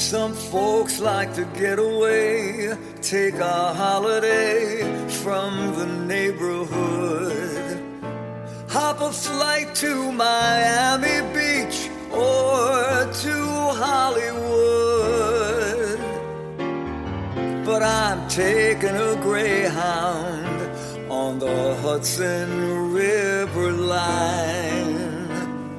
Some folks like to get away, take a holiday from the neighborhood. Hop a flight to Miami Beach or to Hollywood. But I'm taking a Greyhound on the Hudson River line.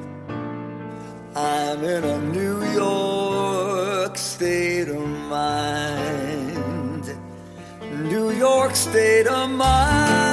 I'm in a New York state of mind. New York state of mind.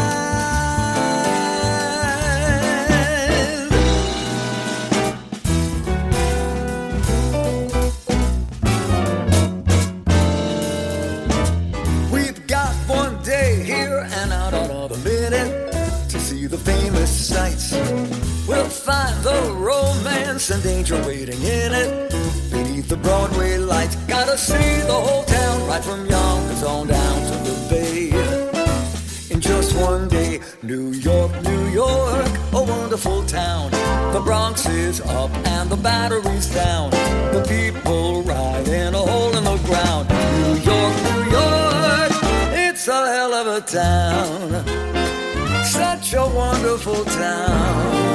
We've got one day here and out on a minute to see the famous sights. We'll find the romance and danger waiting in it. Beneath the Broadway lights, gotta see the whole town, right from Yonkers on down to the Bay. In just one day, New York, New York, a wonderful town. The Bronx is up and the Battery's down. The people ride in a hole in the ground. New York, New York, it's a hell of a town. Such a wonderful town.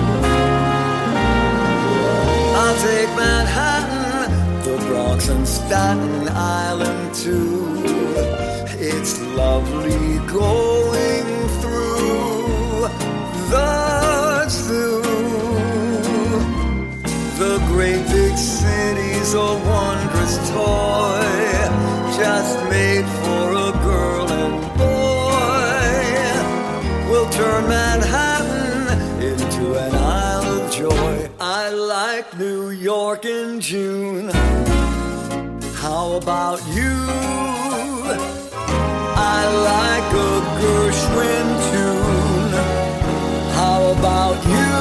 I'll take Manhattan, the Bronx and Staten Island too. It's lovely going through the zoo. The great big city's a wondrous toy, just made for a girl and boy. We'll turn Manhattan into an isle of joy. I like New York in June. How about you? I like a Gershwin tune. How about you?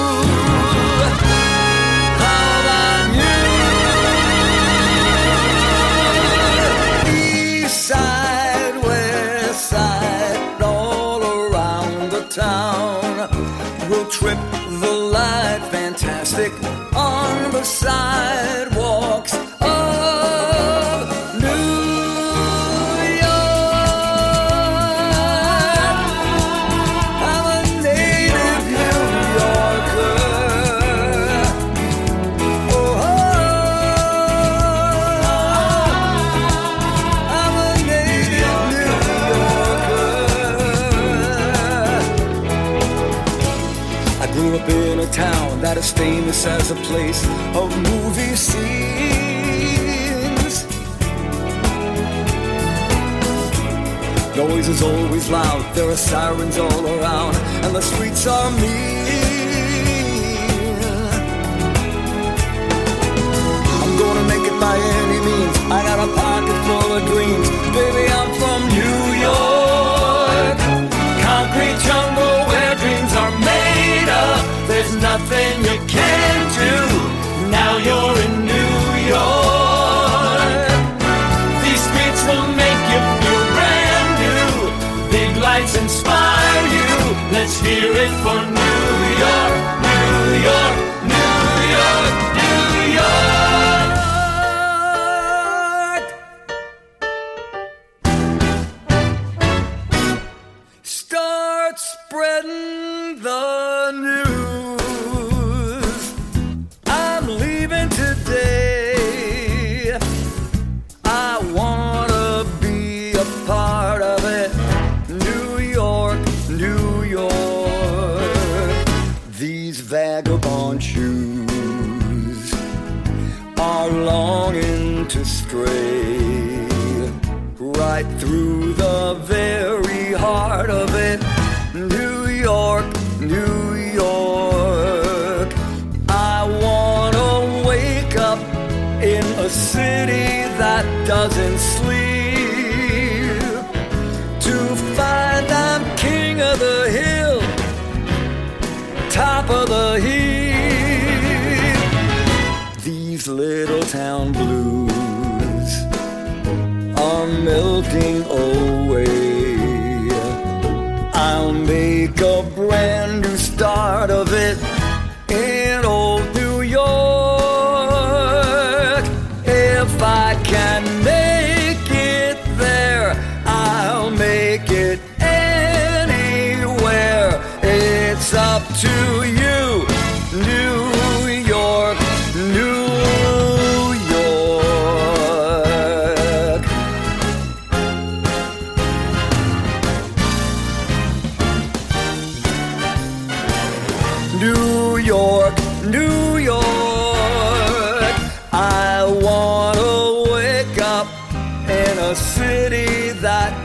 How about you? East side, west side, all around the town. We'll trip the light, fantastic, on the sidewalks of New York. I'm a native New Yorker. Oh, I'm a native New Yorker. I grew up in a town that is famous as a place of movie scenes. Noise is always loud, there are sirens all around, and the streets are mean. I'm gonna make it by any means, I got a pocket full of dreams. Baby, I'm from New York, concrete jungle where dreams are made up. There's nothing you can't do. Now you're in New York. These streets will make you feel brand new. Big lights inspire you. Let's hear it for New York, New York, New York, New York. Start spreading the news. I'm leaving today. I wanna be a part of it. New York, New York. These vagabond shoes are longing to stray right through the very heart of it. New York, New York. I wanna wake up in a city that doesn't sleep, to find I'm king of the hill, top of the heap. These little town blues are melting away. I'll make a brand new start of it in old New York.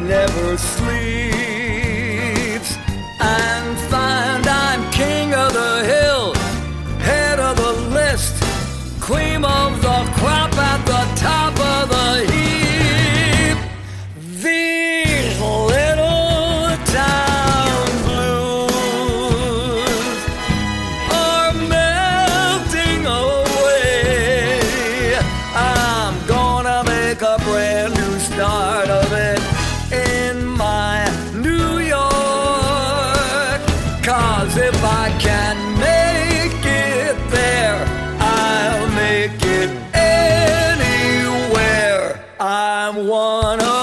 never sleeps, and find I'm king of the hill, head of the list, cream of the crop at the top of the heap. These little town blues are melting away. I'm gonna make a brand new start of it in my New York. 'Cause if I can make it there, I'll make it anywhere. I'm one of